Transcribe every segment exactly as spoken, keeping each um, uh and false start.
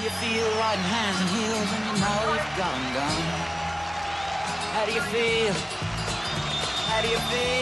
you feel riding hands and heels and you know you've gone, gone? How do you feel? How do you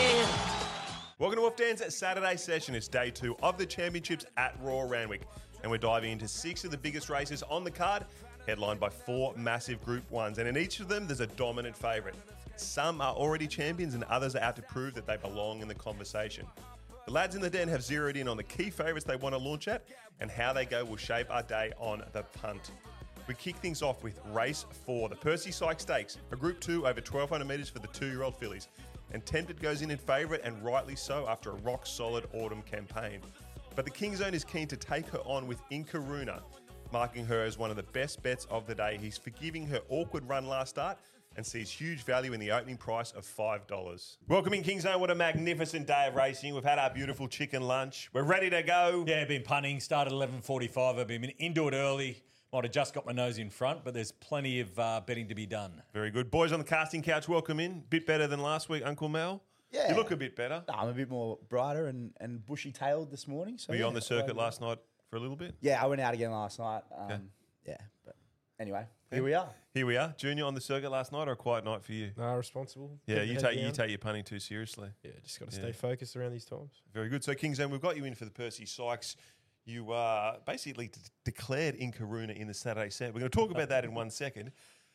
feel? Welcome to Off Dan's Saturday session. It's day two of the championships at Royal Randwick. And we're diving into six of the biggest races on the card, headlined by four massive Group Ones. And in each of them, there's a dominant favourite. Some are already champions and others are out to prove that they belong in the conversation. The lads in the den have zeroed in on the key favourites they want to launch at, and how they go will shape our day on the punt. We kick things off with race four, the Percy Sykes Stakes, a Group two over twelve hundred metres for the two-year-old fillies. And Tempted goes in in favourite, and rightly so, after a rock-solid autumn campaign. But the King's Own is keen to take her on with Inkaruna, marking her as one of the best bets of the day. He's forgiving her awkward run last start and sees huge value in the opening price of five dollars. Welcome in, King's Own. What a magnificent day of racing. We've had our beautiful chicken lunch. We're ready to go. Yeah, been punting. Started eleven forty-five. I've been into it early. Might have just got my nose in front, but there's plenty of uh, betting to be done. Very good. Boys on the casting couch, welcome in. Bit better than last week, Uncle Mel. Yeah. You look a bit better. I'm a bit more brighter and, and bushy-tailed this morning. So Were you yeah, on the circuit um, last night for a little bit? Yeah, I went out again last night. Um, Okay. Yeah, but anyway, here we are. Here we are. Junior on the circuit last night, or a quiet night for you? No, responsible. Yeah, Put you the take head you down. take your punting too seriously. Yeah, just got to Yeah. stay focused around these times. Very good. So, King's Own, we've got you in for the Percy Sykes. You uh, basically d- declared Inkaruna in the Saturday set. We're going to talk about that in one second.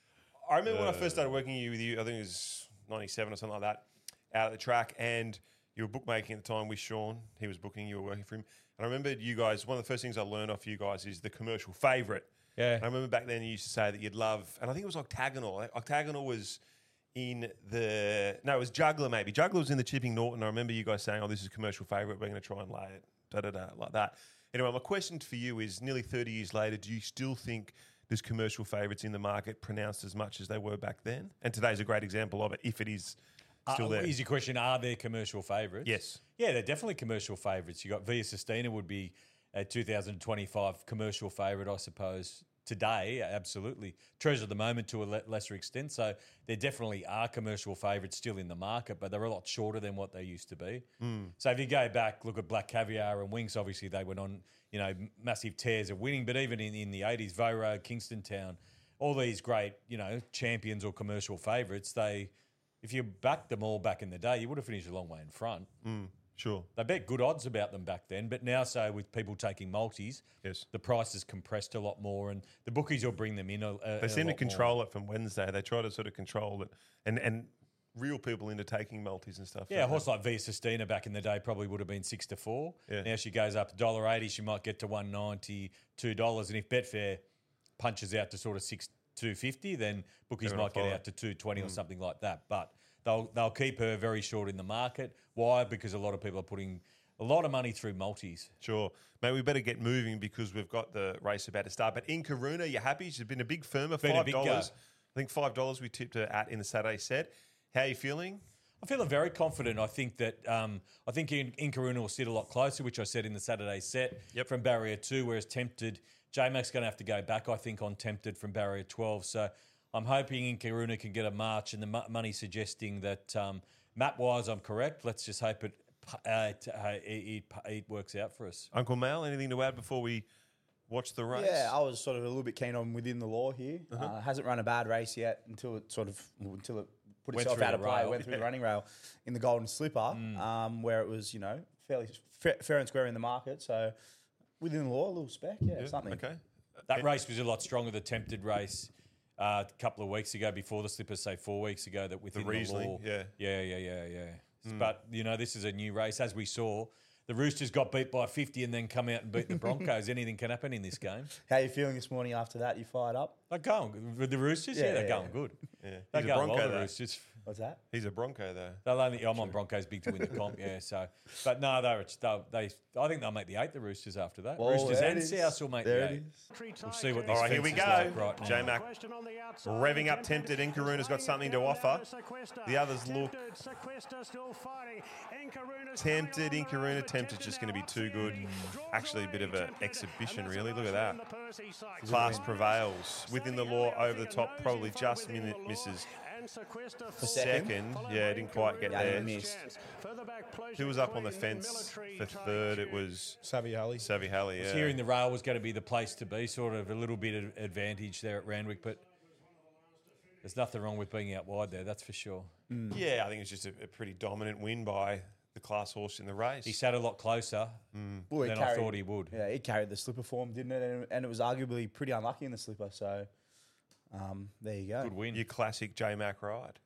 I remember when I first started working with you, I think it was ninety-seven or something like that, out at the track, and you were bookmaking at the time with Sean. He was booking, you were working for him. And I remember you guys, one of the first things I learned off you guys is the commercial favourite. Yeah. And I remember back then you used to say that you'd love, and I think it was Octagonal. Octagonal was in the, no, it was Juggler maybe. Juggler was in the Chipping Norton. I remember you guys saying, oh, this is a commercial favourite. We're going to try and lay it, da-da-da, like that. Anyway, my question for you is, nearly thirty years later, do you still think there's commercial favourites in the market pronounced as much as they were back then? And today's a great example of it, if it is still uh, there. Easy question, are there commercial favourites? Yes. Yeah, they're definitely commercial favourites. You got Via Sistina would be a two thousand twenty-five commercial favourite, I suppose, today, absolutely. Treasure of the Moment to a le- lesser extent. So there definitely are commercial favourites still in the market, but they're a lot shorter than what they used to be. Mm. So if you go back, look at Black Caviar and Winx, obviously they went on, you know, massive tears of winning, but even in, in the eighties, Voro, Kingston Town, all these great, you know, champions or commercial favourites, they, if you backed them all back in the day, you would have finished a long way in front. Mm, sure. They bet good odds about them back then, but now, so with people taking multis, Yes. the price is compressed a lot more, and the bookies will bring them in. A, a, They a seem to lot control more. it from Wednesday. They try to sort of control it and, and reel people into taking multis and stuff. Yeah, a horse like Via Sistina back in the day probably would have been six to four. Yeah. Now she goes up to one dollar eighty. She might get to one ninety, two dollars, and if Betfair punches out to sort of six two fifty, then bookies They're gonna might get follow. out to two twenty Mm. or something like that. But they'll they'll keep her very short in the market. Why? Because a lot of people are putting a lot of money through multis. Sure. Mate, we better get moving because we've got the race about to start. But Inkaruna, you happy? She's been a big firmer, Been a five big dollars. go. I think five dollars we tipped her at in the Saturday set. How are you feeling? I feel very confident. I think that um, I think In- Inkaruna will sit a lot closer, which I said in the Saturday set Yep. from barrier two, whereas Tempted, J-Mac's going to have to go back, I think, on Tempted from barrier twelve. So I'm hoping Inkaruna can get a march, and the mo- money suggesting that um, map-wise I'm correct. Let's just hope it, uh, t- uh, it, it, it works out for us. Uncle Mal, anything to add before we watch the race? Yeah, I was sort of a little bit keen on Within the Law here. Uh-huh. Uh, hasn't run a bad race yet until it sort of until it put Went itself through out the of play. rail. Went through the Yeah. running rail in the Golden Slipper, um, where it was, you know, fairly fair, fair and square in the market. So Within the Law, a little spec, yeah, Yeah, something. Okay. That race was a lot stronger, the Tempted race. Uh, a couple of weeks ago, before the Slippers, say four weeks ago, that within the, Riesling, law, yeah. yeah, yeah, yeah, yeah. But you know, this is a new race, as we saw. The Roosters got beat by fifty and then come out and beat the Broncos. Anything can happen in this game. How are you feeling this morning after that? You fired up? They're going good. With the Roosters, yeah, Yeah, they're yeah, going yeah. good. Yeah. They're He's a going Bronco, well, the though. Roosters. What's that? He's a Bronco, though. They'll only, I'm on Broncos big to win the comp, yeah. So, but no, they're, they'll, they. I think they'll make the eight. The Roosters after that. Well, Roosters there and it is. South will make There the it eight. is. We'll see what this All right, here we fence go. is like right now. J-Mac revving up Tempted. Inkaruna's got something to offer. The others look tempted. Inkaruna, Tempted's just going to be too good. Actually, a bit of an exhibition, really. Look at that. Class prevails. Within the Law, over the top, probably just minute misses. For second. Second, yeah, didn't quite get Yeah, there. he missed. Who was up on the fence for third? It was Savvy Halley. Savvy Halley, yeah. Hearing the rail was going to be the place to be, sort of a little bit of advantage there at Randwick, but there's nothing wrong with being out wide there, that's for sure. Yeah, I think it's just a, a pretty dominant win by the class horse in the race. He sat a lot closer Well, he than I carried- thought he would. Yeah, he carried the slipper form, didn't it? And, and it was arguably pretty unlucky in the slipper. So um, there you go. Good win. Your classic J Mac ride.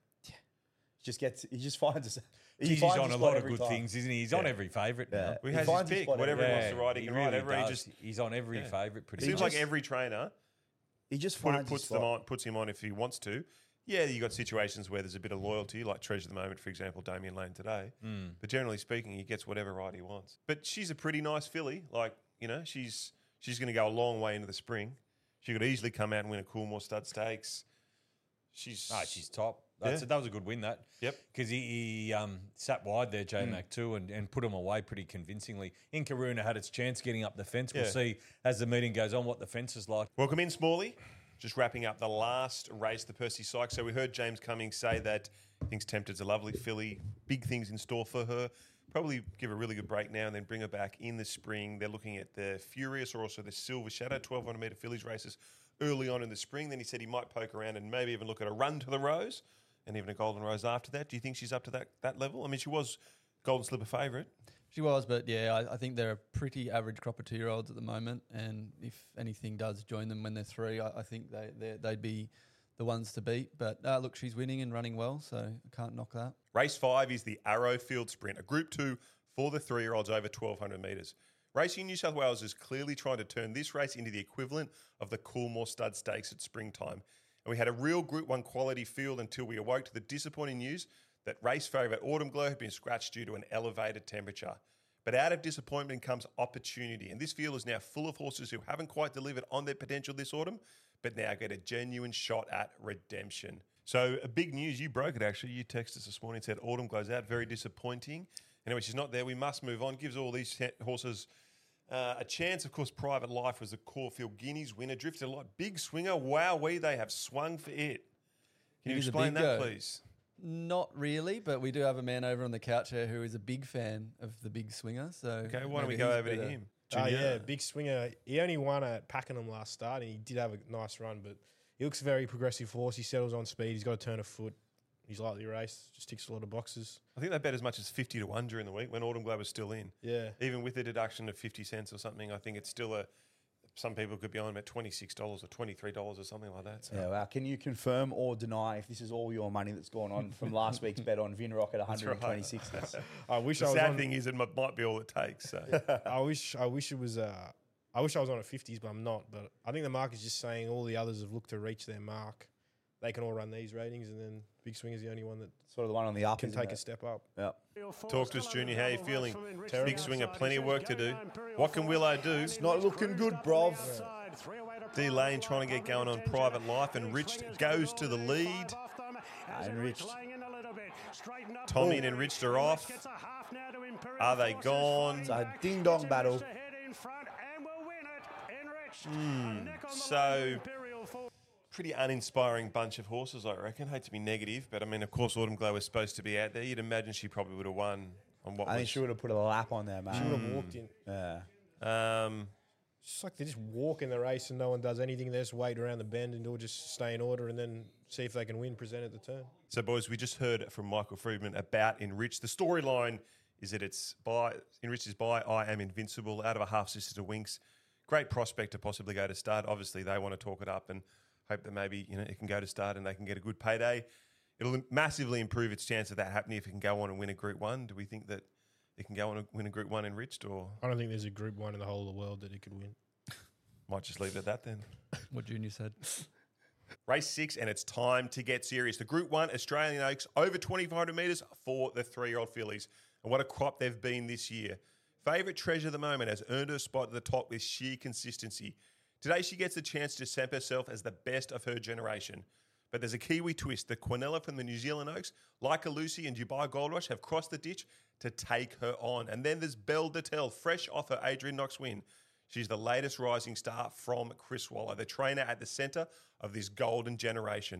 Just gets, he just finds us. He He's finds on his a spot lot of every good time. things, isn't he? He's on every favourite Yeah. now. Well, he, He has finds his his pick. spot Whatever every he wants to ride, he he can really ride. Every, he does. just He's on every Yeah. favourite pretty seems much. like every trainer He just put, finds puts his them spot. on, puts him on if he wants to. Yeah, you got situations where there's a bit of loyalty, like Treasure of the Moment, for example, Damien Lane today. Hmm. But generally speaking, he gets whatever ride he wants. But she's a pretty nice filly. Like, you know, she's she's going to go a long way into the spring. She could easily come out and win a Coolmore Stud Stakes. She's Ah, she's top. That's Yeah. a, that was a good win, that. Yep. Because he, he um, sat wide there, J-Mac, too, and, and put him away pretty convincingly. In Karuna had its chance getting up the fence. We'll Yeah. see as the meeting goes on what the fence is like. Welcome in, Smalley. Just wrapping up the last race, the Percy Sykes. So we heard James Cummings say that he thinks Tempted's a lovely filly, big things in store for her. Probably give her a really good break now and then bring her back in the spring. They're looking at the Furious or also the Silver Shadow, twelve hundred metre fillies races early on in the spring. Then he said he might poke around and maybe even look at a Run to the Rose and even a Golden Rose after that. Do you think she's up to that, that level? I mean, she was Golden Slipper favourite. She was, but yeah, I, I think they're a pretty average crop of two-year-olds at the moment. And if anything does join them when they're three, I, I think they they're- they'd be the ones to beat. But uh, look, she's winning and running well, so I can't knock that. Race five is the Arrowfield Sprint, a Group two for the three-year-olds over twelve hundred metres. Racing New South Wales is clearly trying to turn this race into the equivalent of the Coolmore Stud Stakes at springtime. And we had a real Group one quality field until we awoke to the disappointing news that race favourite Autumn Glow had been scratched due to an elevated temperature. But out of disappointment comes opportunity. And this field is now full of horses who haven't quite delivered on their potential this autumn, but now get a genuine shot at redemption. So a big news, you broke it actually. You texted us this morning and said Autumn Glows out, very disappointing. Anyway, she's not there. We must move on. Gives all these horses uh, a chance. Of course, Private Life was the Caulfield Guineas winner. Drifted a lot. Big swinger. Wowee, they have swung for it. Can you It is a explain big that, go. please? Not really, but we do have a man over on the couch here who is a big fan of the big swinger. So Okay, why don't we maybe go he's over to better. him? Oh, Junior. yeah, big swinger. He only won at Pakenham last start, and he did have a nice run, but he looks a very progressive horse. He settles on speed. He's got a turn of foot. He's lightly raced. Just ticks a lot of boxes. I think they bet as much as fifty to one during the week when Autumn Glow was still in. Yeah. Even with the deduction of fifty cents or something, I think it's still a. Some people could be on about twenty-six dollars or twenty-three dollars or something like that. So. Yeah, wow. Can you confirm or deny if this is all your money that's gone on from last week's bet on Vinrock at one hundred twenty-six? I wish The I was sad on, thing is it m- might be all it takes. So. I wish I wish it was uh I wish I was on at fifties, but I'm not. But I think the market's just saying all the others have looked to reach their mark. They can all run these ratings, and then Big Swinger's the only one that Sort of the one on the up. can isn't take it? a step up. Yep. Talk to us, Junior. How you feeling? Terrible. Big Swinger, plenty of work to do. What can Willow do? Not looking good, brov. D Lane trying to get going on Private Life, and Rich goes to the lead. Enriched. Tommy and Enriched are off. Are they gone? It's a ding-dong battle. So, pretty uninspiring bunch of horses, I reckon. Hate to be negative, but I mean, of course, Autumn Glow was supposed to be out there. You'd imagine she probably would have won on what I think was. she would have put a lap on there, mate. She would have walked in. Yeah. Um, It's just like they just walk in the race and no one does anything. They just wait around the bend and all just stay in order and then see if they can win, present at the turn. so, boys, we just heard from Michael Friedman about Enrich. The storyline is that it's by Enrich is by I Am Invincible out of a half sister to Winks. Great prospect to possibly go to start. Obviously, they want to talk it up and hope that maybe you know it can go to start and they can get a good payday. It'll massively improve its chance of that happening if it can go on and win a Group One. Do we think that it can go on and win a Group One enriched, or I don't think there's a Group One in the whole of the world that it could win. might just leave it at that then? What Junior said. Race six, and it's time to get serious. The Group One Australian Oaks over twenty-five hundred metres for the three-year-old fillies, and what a crop they've been this year. Favourite Treasure of the Moment has earned her spot at the top with sheer consistency. Today she gets the chance to stamp herself as the best of her generation. But there's a Kiwi twist. The Quinella from the New Zealand Oaks, like a Lucy and Dubai Gold Rush, have crossed the ditch to take her on. And then there's Belle Detel, fresh off her Adrian Knox win. She's the latest rising star from Chris Waller, the trainer at the centre of this golden generation.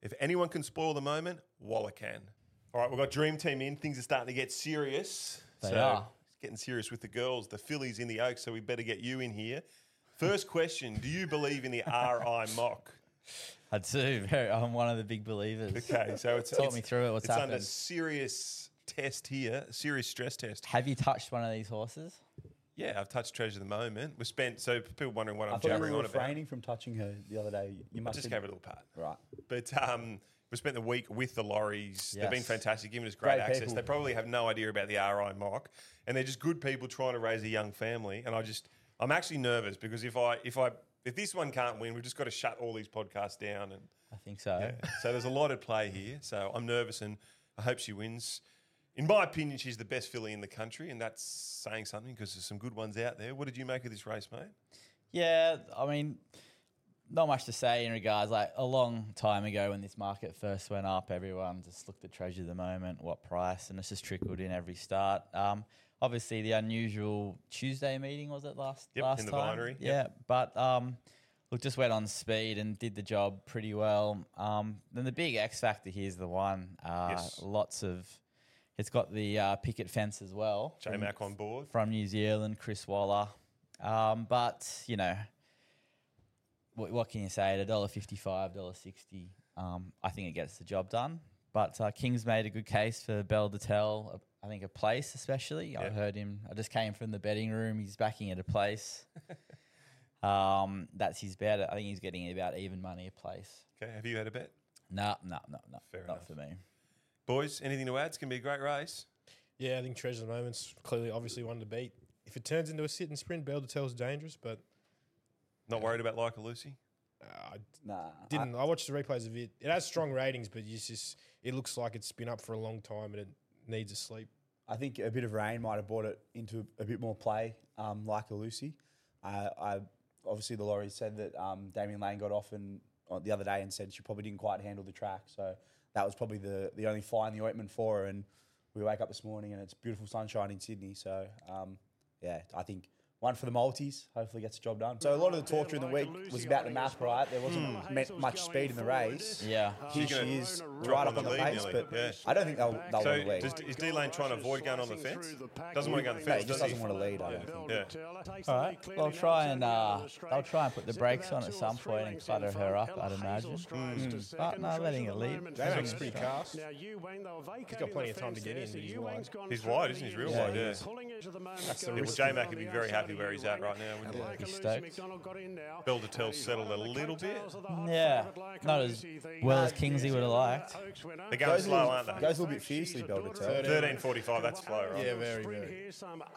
If anyone can spoil the moment, Waller can. All right, we've got Dream Team in. Things are starting to get serious. They so are. It's getting serious with the girls. The Phillies in the Oaks, so we better get you in here. First question, do you believe in the R I mock? I do. Very, I'm one of the big believers. Okay, so it's Talk it's, me through it. What's it's under happened? serious test here, serious stress test. Have you touched one of these horses? Yeah, I've touched Treasure of the Moment. We spent, so people wondering what I I'm thought you jabbering were on about. refraining from touching her the other day. You I must just have- gave it a little pat. Right. But um, we spent the week with the lorries. They've been Yes. fantastic, giving us great, Great access. people. They probably have no idea about the R I mock, and they're just good people trying to raise a young family. And I just, I'm actually nervous because if I, if I, if this one can't win, we've just got to shut all these podcasts down. And I think so. yeah. So there's a lot at play here. So I'm nervous, and I hope she wins. In my opinion, she's the best filly in the country, and that's saying something because there's some good ones out there. What did you make of this race, mate? Yeah, I mean, not much to say in regards. Like a long time ago when this market first went up, everyone just looked at Treasure of the Moment, what price, and it's just trickled in every start. Um, obviously, the unusual Tuesday meeting was it last Yep, last in the time? Vinery, Yeah, yep. but um, look, just went on speed and did the job pretty well. Um, then the big X factor here is the one. Uh, Yes. Lots of. It's got the uh, picket fence as well. J Mac on board. From New Zealand, Chris Waller. Um, but, you know, what, what can you say? At one dollar fifty-five, one dollar sixty, um, I think it gets the job done. But uh, King's made a good case for Belle de Tel, I think a place especially. I Yeah. heard him, I just came from the betting room. He's backing at a place. um, that's his bet. I think he's getting about even money a place. Okay, have you had a bet? No, no, no, no. Fair not enough. for me. Boys, anything to add? It's going to be a great race. Yeah, I think Treasure of the Moment's clearly, obviously one to beat. If it turns into a sit and sprint, Belle de Tel's dangerous, but Not worried about Like a Lucy? uh, I Nah. didn't. I, watched the replays of it. It has strong ratings, but it's just it looks like it's been up for a long time and it needs a sleep. I think a bit of rain might have brought it into a bit more play, um, like a Lucy. Uh, I obviously the lorry said that um, Damien Lane got off and uh, the other day and said she probably didn't quite handle the track, so that was probably the the only fly in the ointment for her. And we wake up this morning and it's beautiful sunshine in Sydney. So um, yeah, I think. One for the multis, hopefully gets the job done. So a lot of the talk during the week was about the map, right? There wasn't me- much speed in the race. Yeah. Here She's she gonna is, drop right on up on the the lead pace, nearly, but yeah. I don't think they'll, they'll So win the lead. does, is D-Lane trying to avoid going on the fence? Doesn't want to go on the No, fence, he just does doesn't he? want to lead, I don't think. Yeah. All right. They'll try and uh, they'll try and put the brakes on at some point and clutter her up, I'd imagine. Mm. But no, letting it lead. J-Mac's pretty cast. He's got plenty of time to get in, but he's wide. He's wide, isn't he? He's real Yeah, wide, he yeah. is. That's the Yeah, well, risk. J-Mac would be very happy where he's at right now, wouldn't he? Be stoked. Belle de Tel settled a little bit. Yeah, not as well as Kingsley would have liked. They're going Goes a slow, little, aren't they? goes a little bit fiercely, Belle de Tel. thirteen forty-five, that's slow, right? Yeah, very, very.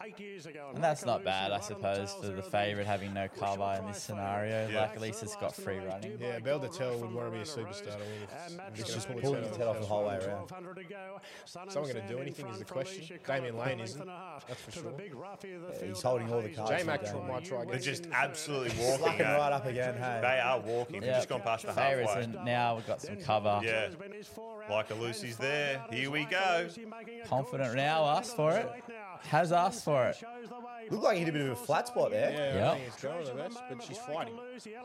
And that's not bad, I suppose, for the favourite having no cover in this scenario. Yeah. Like, at least it's got free running. Yeah, Belle de Tel would want to be a superstar to win. If It's he's just going to pulling pull his head off the whole way around. Someone going to do anything is the question. Damien Lane isn't. That's for sure. Yeah, he's holding all the cards. J-Mac in the tr- game. might try They're again. just absolutely walking. Slacking eh? right up again, hey. They are walking. We've Yeah. just gone past the Favourites, halfway. and now we've got some cover. Yeah. Like a Lucy's there. Here we go. Confident now, asked for it. Has asked for it. Looked like he hit a bit of a flat spot there. Yeah, Yep. I think it's going the best, but she's fighting.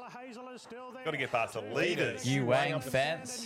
Got to get past the leaders. Yu Wang fence.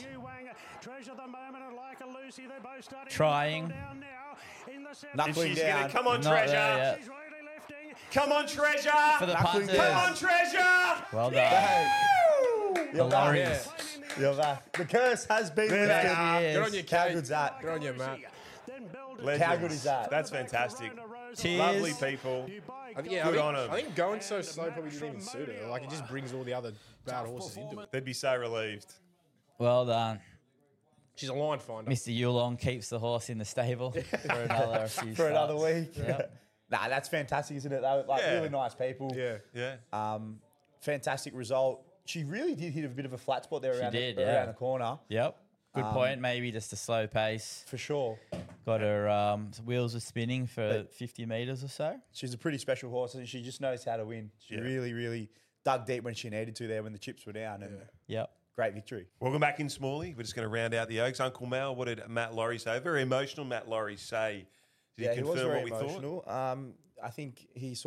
Trying. And Knuckling she's gonna, down. come on, Not there Treasure. yet. Come on, Treasure. For the Knuckling punters. Come on, Treasure. Well done. Hey, The you're back. lorries. You're back. The curse has been There lifted. they are. Yes. Good on you, How Kate. good's that? Good on you, Matt. Legends. How good is that? That's fantastic. Cheers. Lovely people. I think, yeah, Good I think, on 'em. I think going so slow probably didn't even suit her. Like, it just brings all the other bad horses into it. They'd be so relieved. Well done. She's a line finder. Mister Yulong keeps the horse in the stable for another few For another starts. week. Yep. Nah, that's fantastic, isn't it? They were like Yeah. really nice people. Yeah. Yeah. Um, fantastic result. She really did hit a bit of a flat spot there She around, did, the, yeah. around the corner, Yep. Good Um, point. Maybe just a slow pace. for sure. Got her um, wheels were spinning for fifty metres or so. She's a pretty special horse, and she just knows how to win. She Yeah. really, really dug deep when she needed to there when the chips were down, and Yep. great victory. Welcome back in Smalley. We're just going to round out the Oaks. Uncle Mal, what did Matt Laurie say? Very emotional Matt Laurie say. Did yeah, he he confirm was very what we emotional. Um, I think he sort of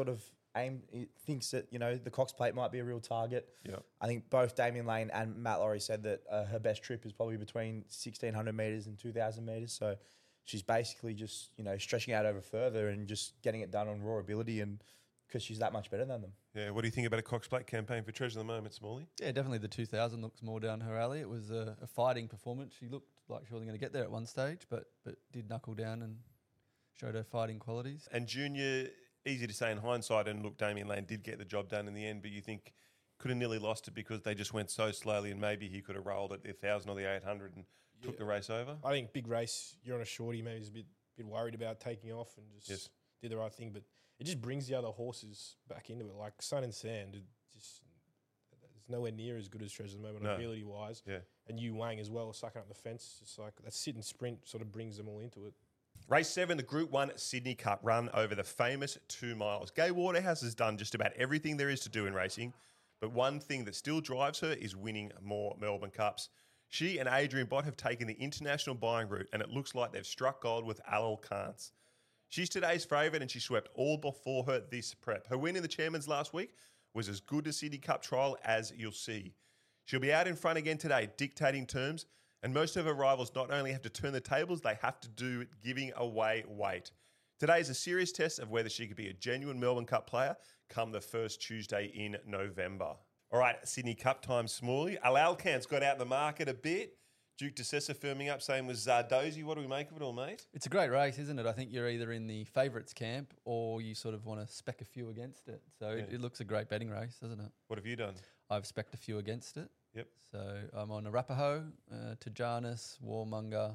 aim he thinks that you know the Cox Plate might be a real target. Yeah. I think both Damien Lane and Matt Laurie said that uh, her best trip is probably between sixteen hundred meters and two thousand meters. So she's basically just you know stretching out over further and just getting it done on raw ability, and because she's that much better than them. Yeah, what do you think about a Cox Plate campaign for Treasure of the Moment, Smalley? Yeah, definitely the two thousand looks more down her alley. It was a, a fighting performance. She looked like she wasn't going to get there at one stage, but but did knuckle down and showed her fighting qualities. And Junior, easy to say in hindsight, and look, Damien Lane did get the job done in the end, but you think could have nearly lost it because they just went so slowly, and maybe he could have rolled at the one thousand or the eight hundred and yeah. took the race over? I think big race, you're on a shorty, maybe he's a bit, bit worried about taking off and just yes. did the right thing, but it just brings the other horses back into it. Like Sun and Sand, it just it's nowhere near as good as Treasure of the Moment no. ability wise. Yeah. And Yu Wang as well, sucking up the fence. Just like that sit and sprint sort of brings them all into it. Race seven, the Group One Sydney Cup run over the famous two miles. Gay Waterhouse has done just about everything there is to do in racing, but one thing that still drives her is winning more Melbourne Cups. She and Adrian Bott have taken the international buying route, and it looks like they've struck gold with Alal Kantz. She's today's favourite, and she swept all before her this prep. Her win in the Chairman's last week was as good a Sydney Cup trial as you'll see. She'll be out in front again today, dictating terms, and most of her rivals not only have to turn the tables, they have to do it giving away weight. Today is a serious test of whether she could be a genuine Melbourne Cup player come the first Tuesday in November. All right, Sydney Cup time, Smalley. Alal Kant's got out the market a bit. Duke De Sessa firming up, same with Zardozi. What do we make of it all, mate? It's a great race, isn't it? I think you're either in the favourites camp or you sort of want to spec a few against it. So Yeah. it, it looks a great betting race, doesn't it? What have you done? I've specced a few against it. Yep. So I'm on Arapaho, uh, Tajanis, Warmonger,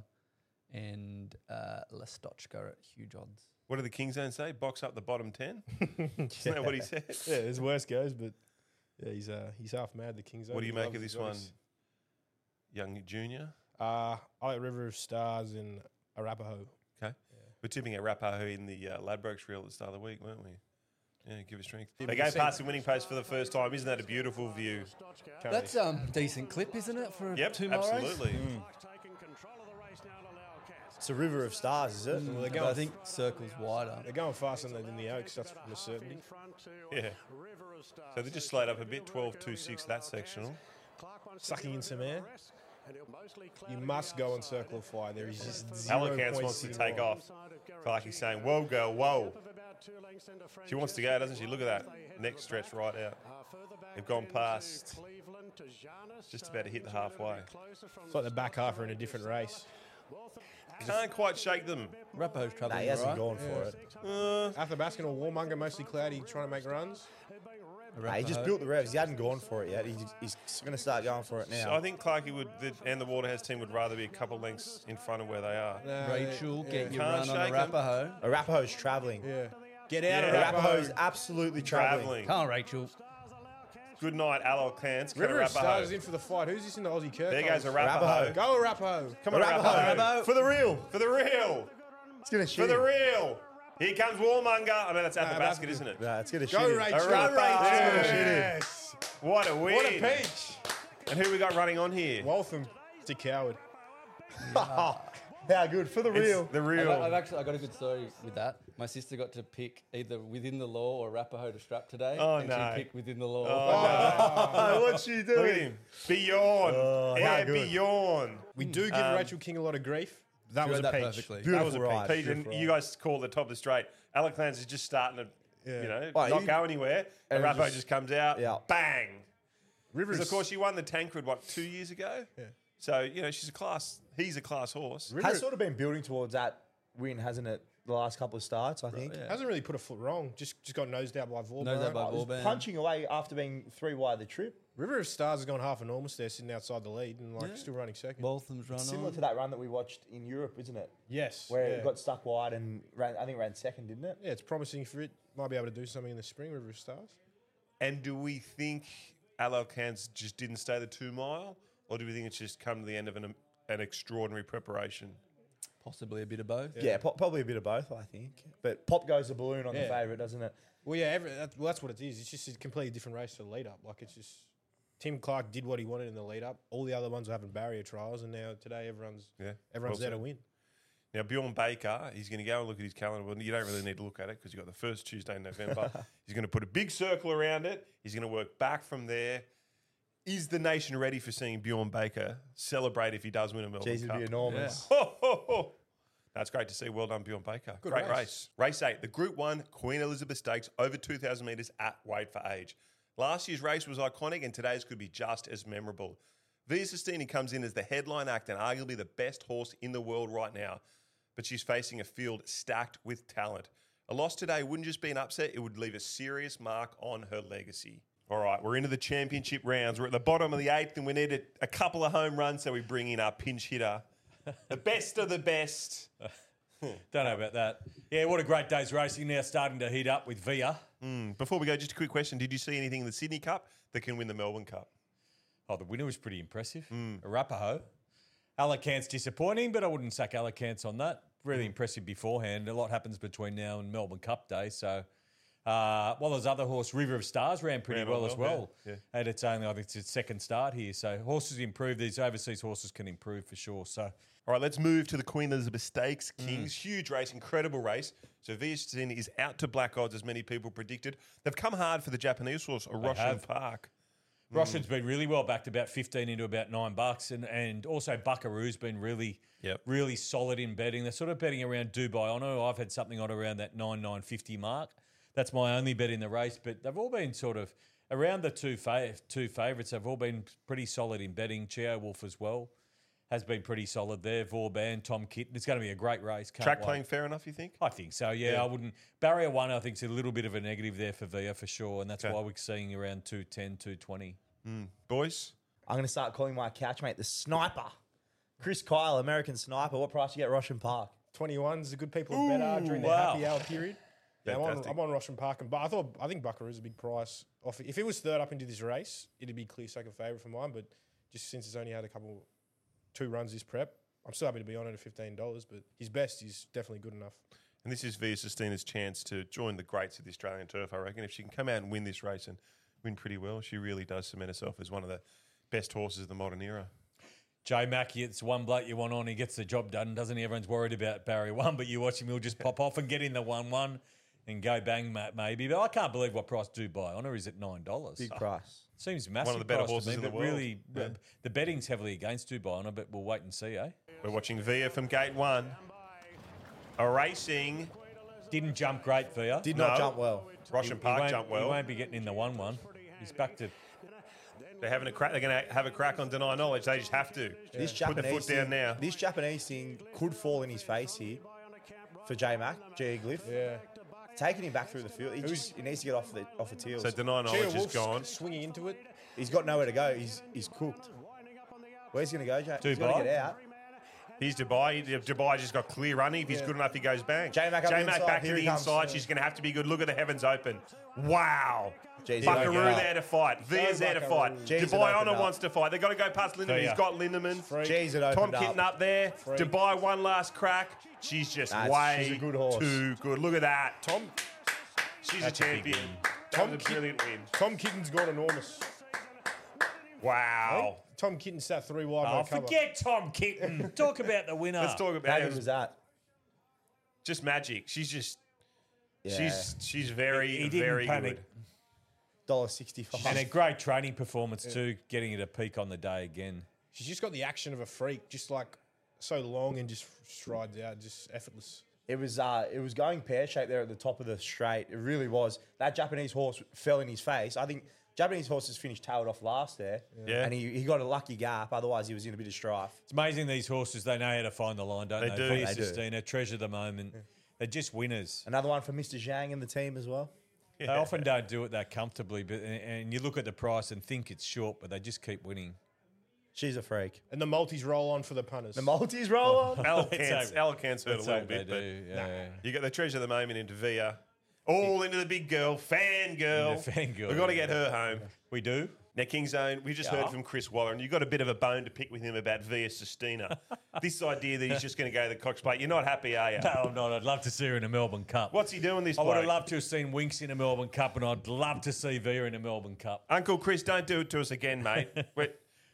and uh, Lestochka at huge odds. What did the King Zone say? Box up the bottom ten? Isn't that what he said? Yeah, as worse goes, but yeah, he's uh, he's half mad, the King's. What do you make of this one, young junior? Uh, I like River of Stars and Arapaho. Okay. Yeah. We're tipping Arapaho in the uh, Ladbrokes reel at the start of the week, weren't we? Yeah, give us strength. Yeah, they go past the winning post for the first time. Isn't that a beautiful view? That's um decent clip, isn't it, for a yep, two mile race? absolutely. Mm. It's a River of Stars, is it? Mm, well, going, I think circles wider. They're going faster than the Oaks, that's from a certainty. Yeah. So they just slowed up a bit, twelve two six, that sectional. Sucking in some air. You must go on Circle of Fire. There is just zero Alal Kantz wants to take off. Like he's saying, whoa, girl, whoa. She wants to go, doesn't she? Look at that. Neck stretch right out. They've gone past. Just about to hit the halfway. It's like the back half are in a different race. Can't quite shake them. Rapaho's Nah, travelling he hasn't right. gone for it. Uh, Athabaskan or Warmonger, mostly cloudy, trying to make runs. Nah, he just built the revs. He hadn't gone for it yet. He's, he's going to start going for it so now. I think Clarkey would, the, and the Waterhouse team would rather be a couple lengths in front of where they are. No, Rachel, yeah. get your Can't run on shake 'em. Arapaho. Arapaho's travelling. Yeah. Get out Yeah. of Arapaho's Arapaho. absolutely travelling. Travelling. Come on, Rachel. Good night, Alal Kantz. Can River of Arapaho. Stars in for the fight. Who's this in the Aussie Kirk? There goes Arapaho. Arapaho. Go Arapaho. Come on, Arapaho. Arapaho. Arapaho. For the real. For the real. It's going to For shoot. the real. Here comes Warmonger. I know that's Nah, Athabaskan, that's- isn't it? Nah, it's going to shoot. Go him. Rachel. Go Rachel. Yes. What a win. What a peach. And who we got running on here? Waltham. It's a coward. How good. For the It's real. the I've, real. I've actually I got a good story with that. My sister got to pick either Within the Law or Arapaho to strap today. Oh, and no. she picked Within the Law. Oh, what's she doing? Look at him. Beyond. Oh, how yeah, good. beyond. We do give Um, Rachel King a lot of grief. That She was read a that peach. perfectly. That was a Beautiful peach. ride, Pete, and beautiful you guys call it the top of the straight. Alec Clans is just starting to, Yeah. you know, Oh, not he- go anywhere. And and Rapo just- just, comes out, Yeah. bang. Rivers. Because, of course, she won the Tancred, what, two years ago? Yeah. So, you know, she's a class, he's a class horse. Has sort of been building towards that win, hasn't it? The last couple of starts, I think. yeah. hasn't really put a foot wrong. Just just got nosed out by Vauban. Nosed out by Oh, it was Vauban. punching away after being three wide the trip. River of Stars has gone half enormous there, sitting outside the lead and like Yeah. still running second. Waltham's run Similar on. to that run that we watched in Europe, isn't it? yes, Where yeah. it got stuck wide and ran, I think ran second, didn't it? yeah, it's promising for it. Might be able to do something in the spring. River of Stars. And do we think Alal Kantz just didn't stay the two mile? Or do we think it's just come to the end of an, an extraordinary preparation? Possibly a bit of both. Yeah, po- probably a bit of both, I think. But pop goes the balloon on the Yeah. favourite, doesn't it? Well, yeah, every, that, well, that's what it is. It's just a completely different race to the lead up. Like it's just Tim Clark did what he wanted in the lead up. All the other ones were having barrier trials, and now today everyone's Yeah. everyone's well there to said. win. Now, Bjorn Baker, he's going to go and look at his calendar. Well, you don't really need to look at it because you've got the first Tuesday in November. He's going to put a big circle around it. He's going to work back from there. Is the nation ready for seeing Bjorn Baker celebrate if he does win a Melbourne Jeez, it'd Cup? be enormous. Ho, ho, ho. That's great to see. Well done, Bjorn Baker. Good Great race. race. Race eight, the Group One Queen Elizabeth Stakes, over two thousand metres at Weight for Age. Last year's race was iconic, and today's could be just as memorable. Via Sistini comes in as the headline act and arguably the best horse in the world right now, but she's facing a field stacked with talent. A loss today wouldn't just be an upset; it would leave a serious mark on her legacy. All right, we're into the championship rounds. We're at the bottom of the eighth, and we need a, a couple of home runs, so we bring in our pinch hitter, the best of the best. Don't know about that. Yeah, what a great day's racing now, starting to heat up with Via. Mm, before we go, just a quick question. Did you see anything in the Sydney Cup that can win the Melbourne Cup? Oh, the winner was pretty impressive. Arapaho. Alicant's disappointing, but I wouldn't sack Alicant's on that. Really impressive beforehand. A lot happens between now and Melbourne Cup Day, so... Uh, well, there's other horse, River of Stars, ran pretty Ran well, well, as well. yeah, yeah. And it's only, I think it's its second start here. So horses improve. These overseas horses can improve for sure. So All right, let's move to the Queen Elizabeth Stakes. Kings, huge race, incredible race. So Via Sistini is out to black odds, as many people predicted. They've come hard for the Japanese horse, Roshan have. Park. Roshan's been really well backed, about fifteen into about nine bucks. And, and also Buckaroo's been really, Yep. really solid in betting. They're sort of betting around Dubai Honour. I've had something on around that nine nine fifty mark. That's my only bet in the race, but they've all been sort of around the two fav- two favourites. They've all been pretty solid in betting. Chao Wolf as well has been pretty solid there. Vauban, Tom Kitten. It's going to be a great race. Can't Track wait. playing fair enough, you think? I think so, yeah, Yeah. I wouldn't. Barrier one, I think, is a little bit of a negative there for Via for sure, and that's Okay. why we're seeing around two ten, two twenty. Boys? I'm going to start calling my couch mate the sniper. Chris Kyle, American sniper. What price you get at Roshan Park? twenty-ones, the good people are better during the wow. happy hour period. Yeah, I'm on, Fantastic. I'm on Roshan Park, and but I thought I think Buckaroo's a big price. Off if it was third up into this race, it'd be clear second favourite for mine. But just since it's only had a couple, two runs this prep, I'm still happy to be on it at fifteen dollars. But his best is definitely good enough. And this is Via Sistina's chance to join the greats of the Australian turf, I reckon. If she can come out and win this race and win pretty well, she really does cement herself as one of the best horses of the modern era. Jay Mackey, it's one bloke you want on, he gets the job done, doesn't he? Everyone's worried about Barrier one, but you watch him, he'll just pop off and get in the one one and go bang, ma- maybe. But I can't believe what price Dubai Honour is at nine dollars. Big price. Seems massive. One of the better price to horses me, in the but world. Really, Yeah. uh, the betting's heavily against Dubai Honour, but we'll wait and see, eh? We're watching Via from gate one. A racing. Didn't jump great for you. Did not No. jump well. Roshan He Park won't- jumped He well. won't be getting in the one one. He's back to. They're having a crack. They're going to have a crack on Deny Knowledge. They just have to. This Put the Japanese foot down thing, now. This Japanese thing could fall in his face here for J Mac, J Glyph. Yeah, Taking him back through the field. He, just, he needs to get off the off the tails. So Deny Chia Knowledge is Wolf's gone. swinging into it. He's got nowhere to go. He's he's cooked. Where's he going to go, Jay? He's got Dubai? to get out. He's Dubai. Dubai just got clear running. If he's good enough, he goes bang. J-Mac up the J-Mac inside. back to Here the he comes. inside. She's going to have to be good. Look at the heavens open. Wow. Jeez, he Buckaroo opened up. there to fight. Via's there to fight. Jeez, it Dubai opened Honour up. wants to fight. They've got to go past Lindemann. Via. He's got Lindemann. Jeez, it Tom opened Kitten up. up there. Dubai one last crack. She's just Nah, way she's a good horse. too good. Look at that. Tom She's That's a a big champion. win. That Tom was a Kitten- brilliant win. Tom Kitten's gone enormous. Wow. Tom Kitten sat three wide Oh, no cover. forget Tom Kitten. Talk about the winner. Let's talk How about good it. was that? Just magic. She's just. Yeah. She's she's very He didn't very panic. good. Dollar sixty-five. And a great training performance too, getting it a peak on the day again. She's just got the action of a freak, just like so long and just strides out, just effortless. It was uh, it was going pear shaped there at the top of the straight. It really was. That Japanese horse fell in his face. I think Japanese horses finished tailed off last there. Yeah. And he, he got a lucky gap. Otherwise, he was in a bit of strife. It's amazing these horses, they know how to find the line, don't They they? do. Via They do. Sistina, treasure the moment. They're just winners. Another one for Mister Zhang and the team as well. They often don't do it that comfortably, but and, and you look at the price and think it's short, but they just keep winning. She's a freak. And the multis roll on for the punters. The Maltese roll on. Alicant's, hope- Alicant's hurt a Let's little hope they bit, but do. Yeah. you got the treasure of the moment into Via. All into the big girl, fan girl. Into fangirl, We've got to yeah. get her home. We do. Now, King Zone, we just Yeah. heard from Chris Waller, and you've got a bit of a bone to pick with him about Via Sistina. This idea that he's just going to go to the Cox Plate, you're not happy, are you? No, I'm not. I'd love to see her in a Melbourne Cup. What's he doing this I would have bloke? loved to have seen Winks in a Melbourne Cup, and I'd love to see Via in a Melbourne Cup. Uncle Chris, don't do it to us again, mate. We're,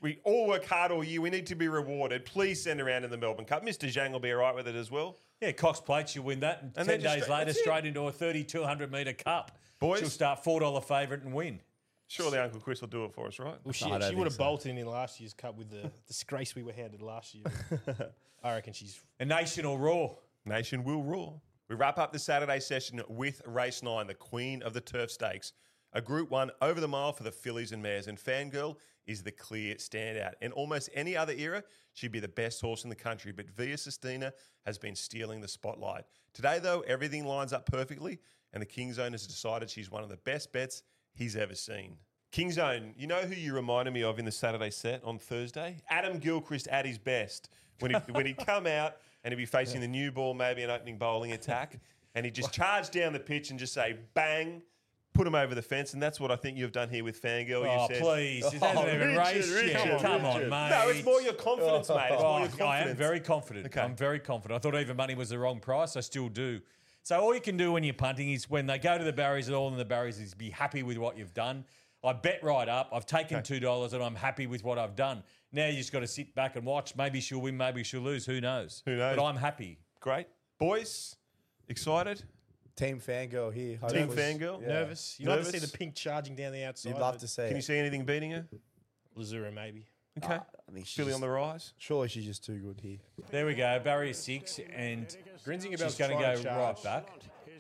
We all work hard all year. We need to be rewarded. Please send around in the Melbourne Cup. Mister Zhang will be all right with it as well. Yeah, Cox Plate, she'll win that. And, And ten then just days straight- later, that's it. straight into a thirty-two hundred metre cup. Boys. She'll start four dollar favourite and win. Surely Uncle Chris will do it for us, right? Well, she, No, I don't she would have think so. bolted in last year's cup with the disgrace we were handed last year. I reckon she's A national roar. Nation will roar. We wrap up the Saturday session with race nine, the Queen of the Turf Stakes. A Group One over the mile for the fillies and mares, and Fangirl is the clear standout. In almost any other era, she'd be the best horse in the country, but Via Sistina has been stealing the spotlight. Today, though, everything lines up perfectly, and the King's Own has decided she's one of the best bets he's ever seen. King's Own, you know who you reminded me of in the Saturday set on Thursday? Adam Gilchrist at his best. When, he, when he'd come out and he'd be facing the new ball, maybe an opening bowling attack, and he'd just charge down the pitch and just say, bang, put him over the fence. And that's what I think you've done here with Fangirl. Oh, you said, please. It hasn't Oh, even Richard, raced yet. Richard, Come on, Richard. mate. No, it's more your confidence, mate. It's more Oh, your confidence. I am very confident. Okay. I'm very confident. I thought even money was the wrong price. I still do. So all you can do when you're punting is when they go to the barriers and all in the barriers is be happy with what you've done. I bet right up. I've taken two dollars and I'm happy with what I've done. Now you just got to sit back and watch. Maybe she'll win. Maybe she'll lose. Who knows? Who knows? But I'm happy. Great. Boys, excited? Team Fangirl here. Team hopefully. Fangirl? Yeah. nervous. You'd love to see Nervous? the pink charging down the outside. You'd love but to see Can it. you see anything beating her? Lazura, maybe. Okay. I think she's Filly just- on the rise. Surely she's just too good here. There we go. Barrier six, and Grinzinger she's Bell's going to trying go to right charge. back.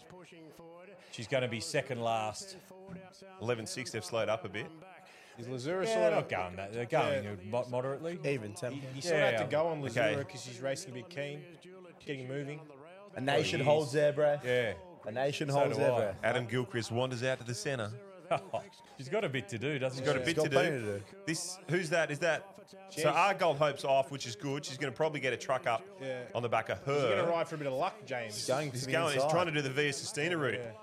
She's going to be second last. eleven six, they've slowed up a bit. Is Lazura Yeah, sort they're of not going that. They're going Yeah. mo- moderately. Even tempo. You sort of Yeah. have to go on Okay. Lazura because she's racing a bit keen, getting moving. A nation is. holds their breath. Yeah. A nation So holds do their I. breath. Adam Gilchrist wanders out to the centre. She's got a bit to do, doesn't She's got she? a bit got to plenty do. to do. This, who's that? Is that? So Jeez. our Gold Hope's off, which is good. She's going to probably get a truck up Yeah. on the back of her. You're going to ride for a bit of luck, James. Going He's to the going. He's inside. trying to do the Via Sistina route. Yeah.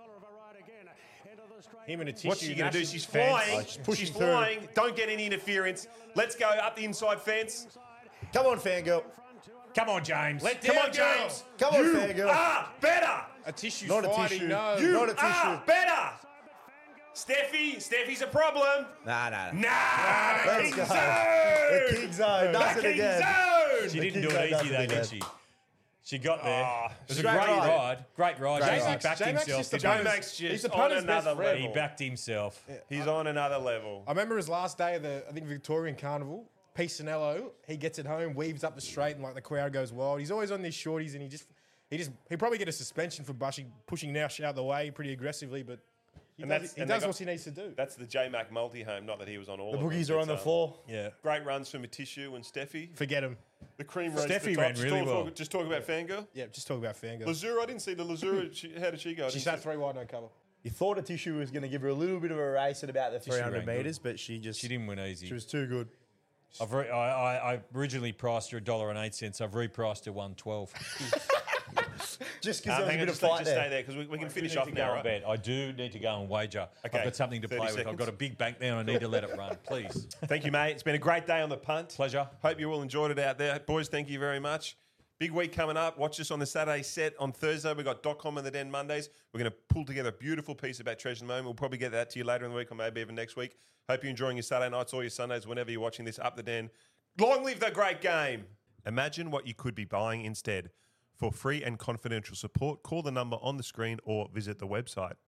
Him and a tissue. What's she going to do? Nash- She's fence. flying. Oh, she's pushing she's through. flying. Don't get any interference. Let's go up the inside fence. Come on, Fangirl. Come on, James. Let Come down, on, girl. James. Come on, you Fangirl. are better. A tissue's Not a fighting. tissue. No. You Not a are tissue. better. Steffi, Steffi's a problem. Nah, nah, nah. Nah, the Let's King go. Zone. The King Zone does The it King again. Zone. She The didn't do King it Zone easy, does though, it did again. she? She got there. Oh, it was a straight great ride. ride. Great ride. Great He ride. backed J-Max himself. just the didn't he? punter's- J-Max He's just the on punter's best another friend. He level. backed himself. He's on another level. I remember his last day of the, I think, Victorian Carnival. Pisanello, he gets it home, weaves up the straight, and like the crowd goes wild. He's always on these shorties, and he just, he just, he probably get a suspension for bushing, pushing Nash out the way pretty aggressively, but he And does, that's- he and they does got- what he needs to do. That's the J-Mac multi-home, not that he was on all The of them. boogies are on the It's, um, floor. Yeah, Great runs from Matishu and Steffi. forget him. The cream rose Steffi to the top. ran Just really talk, well. Talk, just talk about Fangirl. Yeah, just talk about Fangirl. Lazura, I didn't see the Lazura. She, how did she go? I She didn't sat see- three wide, no cover. You thought a tissue was going to give her a little bit of a race at about the Tissue three hundred ran good. metres, but she just She didn't win easy. she was too good. I've re- I, I, I originally priced her a dollar and eight cents. I've repriced her one twelve. Just Um, because there was hang a on, bit of just, stay, fight just stay there. there because we, we can finish need off to now, go right? and bet. I do need to go and wager. Okay, I've got something to thirty play with. I've seconds. got a big bank there and I need to let it run. Please. Thank you, mate. It's been a great day on the punt. Pleasure. Hope you all enjoyed it out there. Boys, thank you very much. Big week coming up. Watch us on the Saturday set on Thursday. We've got .com in the Den Mondays. We're going to pull together a beautiful piece about Treasure of the Moment. We'll probably get that to you later in the week or maybe even next week. Hope you're enjoying your Saturday nights or your Sundays whenever you're watching this Up the Den. Long live the great game. Imagine what you could be buying instead. For free and confidential support, call the number on the screen or visit the website.